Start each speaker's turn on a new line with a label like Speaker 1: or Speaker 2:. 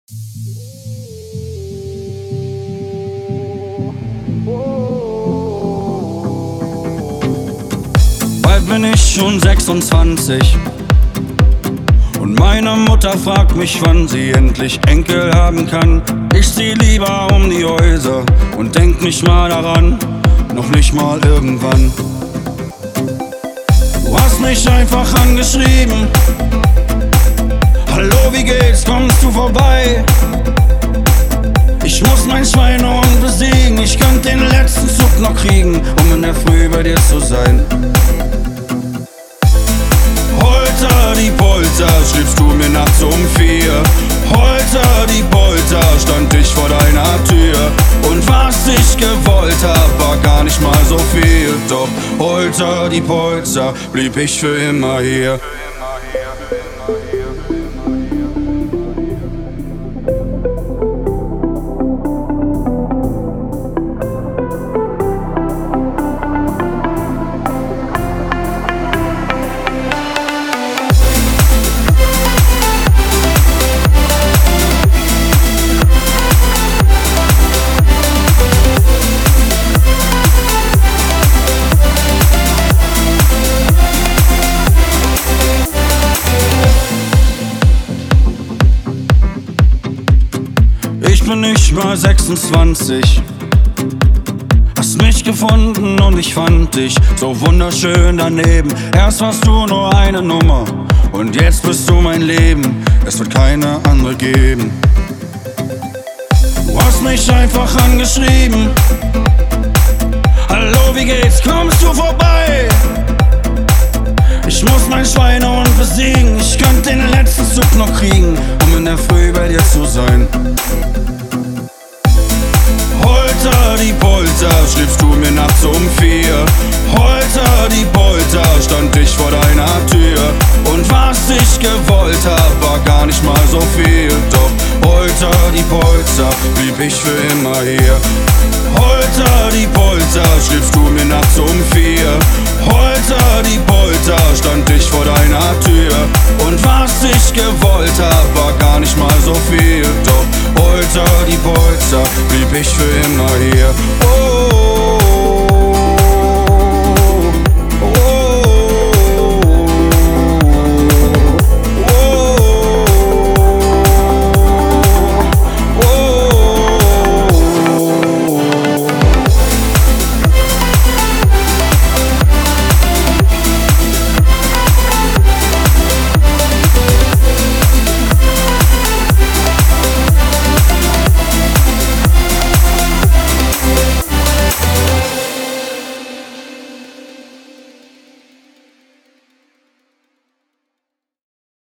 Speaker 1: Bald bin ich schon 26 und meine Mutter fragt mich, wann sie endlich Enkel haben kann. Ich zieh lieber um die Häuser und denk nicht mal daran, noch nicht mal irgendwann. Du hast mich einfach angeschrieben: Hallo, wie geht's, kommst du vorbei? Ich muss mein Schweinehund besiegen, ich könnte den letzten Zug noch kriegen, um in der Früh bei dir zu sein. Holter die Polter, schriebst du mir nachts um 4. Holter die Polter, stand ich vor deiner Tür. Und was ich gewollt hab, war gar nicht mal so viel. Doch Holter die Polter, blieb ich für immer hier. Ich bin nicht mal 26. Hast mich gefunden und ich fand dich so wunderschön daneben. Erst warst du nur eine Nummer und jetzt bist du mein Leben. Es wird keine andere geben. Du hast mich einfach angeschrieben: Hallo, wie geht's, kommst du vorbei? Ich muss mein Schweinehund besiegen, ich könnte den letzten Zug noch kriegen, um in der Früh bei dir zu sein. Holter die Polter, schriebst du mir nachts um 4. Holter die Polter, stand ich vor deiner Tür. Und was ich gewollt hab, war gar nicht mal so viel. Doch Holter die Polter, blieb ich für immer hier. Holter die Polter, schriebst du mir nachts um 4. Holter die Polter, stand ich vor deiner Tür. Und was ich gewollt hab, war gar